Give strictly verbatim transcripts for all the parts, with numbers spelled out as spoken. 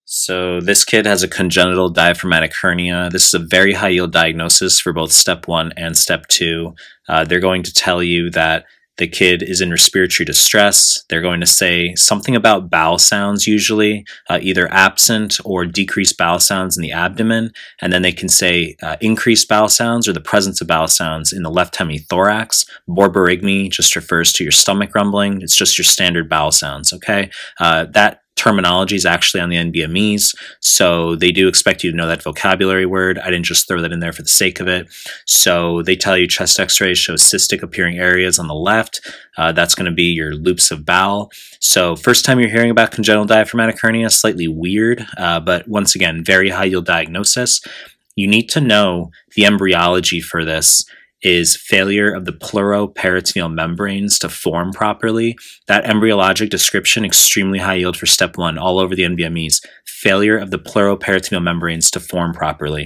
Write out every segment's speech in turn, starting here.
So this kid has a congenital diaphragmatic hernia. This is a very high yield diagnosis for both step one and step two. Uh, they're going to tell you that the kid is in respiratory distress. They're going to say something about bowel sounds, usually uh, either absent or decreased bowel sounds in the abdomen. And then they can say uh, increased bowel sounds or the presence of bowel sounds in the left hemithorax. Borborygmi just refers to your stomach rumbling. It's just your standard bowel sounds, okay? Uh, that terminology is actually on the N B M Es, so they do expect you to know that vocabulary word. I didn't just throw that in there for the sake of it. So they tell you chest x-ray shows cystic appearing areas on the left. Uh, that's going to be your loops of bowel. So first time you're hearing about congenital diaphragmatic hernia, slightly weird, uh, but once again, very high yield diagnosis. You need to know the embryology for this is failure of the pleuroperitoneal membranes to form properly. That embryologic description, extremely high yield for step one, all over the N B M Es. Failure of the pleuroperitoneal membranes to form properly.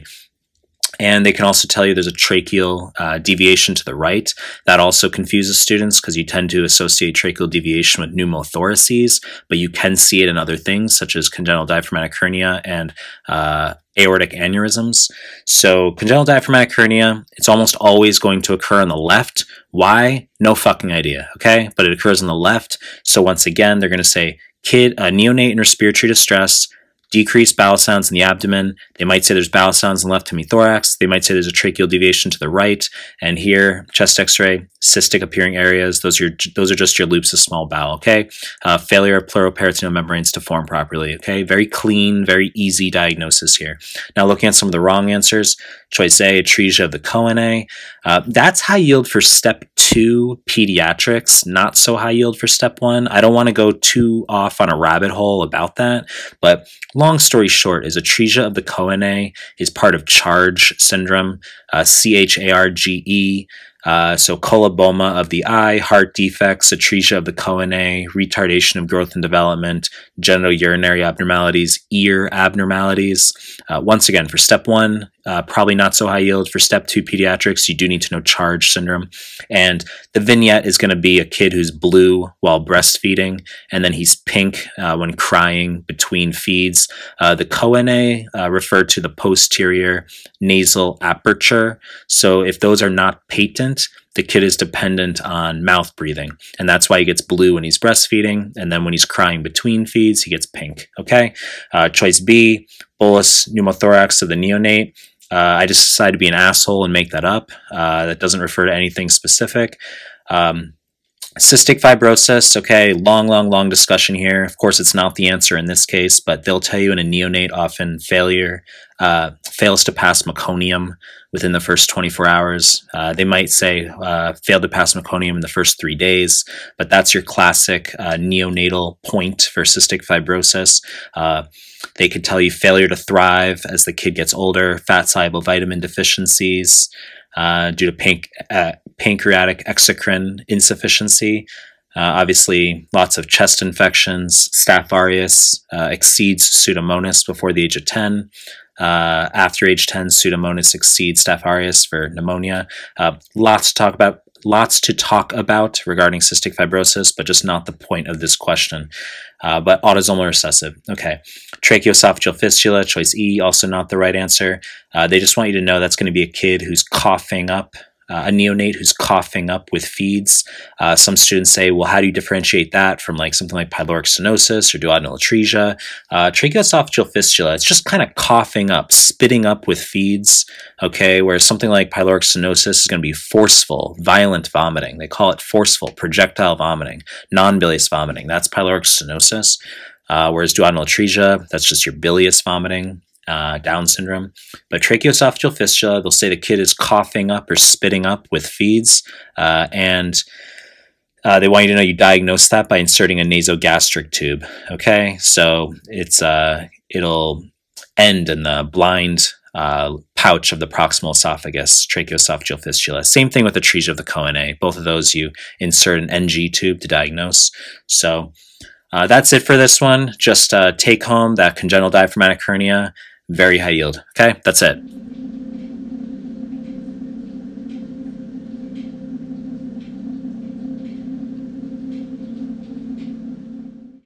And they can also tell you there's a tracheal uh, deviation to the right. That also confuses students because you tend to associate tracheal deviation with pneumothoraces, but you can see it in other things such as congenital diaphragmatic hernia and uh, aortic aneurysms. So congenital diaphragmatic hernia, it's almost always going to occur on the left. Why? No fucking idea, okay? But it occurs on the left. So once again, they're going to say kid, uh, neonate in respiratory distress, decreased bowel sounds in the abdomen. They might say there's bowel sounds in the left hemithorax. They might say there's a tracheal deviation to the right. And here, chest x-ray, cystic appearing areas. Those are, those are just your loops of small bowel, okay? Uh, failure of pleuroperitoneal membranes to form properly, okay? Very clean, very easy diagnosis here. Now looking at some of the wrong answers, choice A, atresia of the choanae. Uh, that's high yield for step two pediatrics, not so high yield for step one. I don't want to go too off on a rabbit hole about that, but long story short is atresia of the choanae is part of CHARGE syndrome, uh, C H A R G E. Uh, so coloboma of the eye, heart defects, atresia of the choanae, retardation of growth and development, genitourinary abnormalities, ear abnormalities. Uh, once again, for step one, uh, probably not so high yield. For step two pediatrics, you do need to know CHARGE syndrome. And the vignette is going to be a kid who's blue while breastfeeding, and then he's pink uh, when crying between feeds. Uh, the choanae uh, refer to the posterior nasal aperture. So if those are not patent, the kid is dependent on mouth breathing, and that's why he gets blue when he's breastfeeding, and then when he's crying between feeds, he gets pink, okay? Uh, choice B, bolus pneumothorax of the neonate. Uh, I just decided to be an asshole and make that up. Uh, that doesn't refer to anything specific. Um, Cystic fibrosis, okay, long, long, long discussion here. Of course, it's not the answer in this case, but they'll tell you in a neonate often failure, uh, fails to pass meconium within the first twenty-four hours. Uh, they might say uh, failed to pass meconium in the first three days, but that's your classic uh, neonatal point for cystic fibrosis. Uh, they could tell you failure to thrive as the kid gets older, fat-soluble vitamin deficiencies, Uh, due to panc- uh, pancreatic exocrine insufficiency. Uh, obviously, lots of chest infections. Staph aureus uh, exceeds Pseudomonas before the age of ten. Uh, after age ten, Pseudomonas exceeds Staph aureus for pneumonia. Uh, lots to talk about. Lots to talk about regarding cystic fibrosis, but just not the point of this question. Uh, but autosomal recessive. Okay. Tracheoesophageal fistula, choice E, also not the right answer. Uh, they just want you to know that's going to be a kid who's coughing up, uh, a neonate who's coughing up with feeds. Uh, some students say, well, how do you differentiate that from like something like pyloric stenosis or duodenal atresia? Uh, tracheoesophageal fistula, it's just kind of coughing up, spitting up with feeds, okay, whereas something like pyloric stenosis is going to be forceful, violent vomiting. They call it forceful, projectile vomiting, non-bilious vomiting. That's pyloric stenosis. Uh, whereas duodenal atresia, that's just your bilious vomiting, uh, Down syndrome. But tracheoesophageal fistula, they'll say the kid is coughing up or spitting up with feeds, uh, and uh, they want you to know you diagnose that by inserting a nasogastric tube. Okay, so it's uh, it'll end in the blind uh, pouch of the proximal esophagus, tracheoesophageal fistula. Same thing with atresia of the choanae. Both of those you insert an N G tube to diagnose. So. Uh, that's it for this one. Just uh, take home that congenital diaphragmatic hernia, very high yield. Okay, that's it.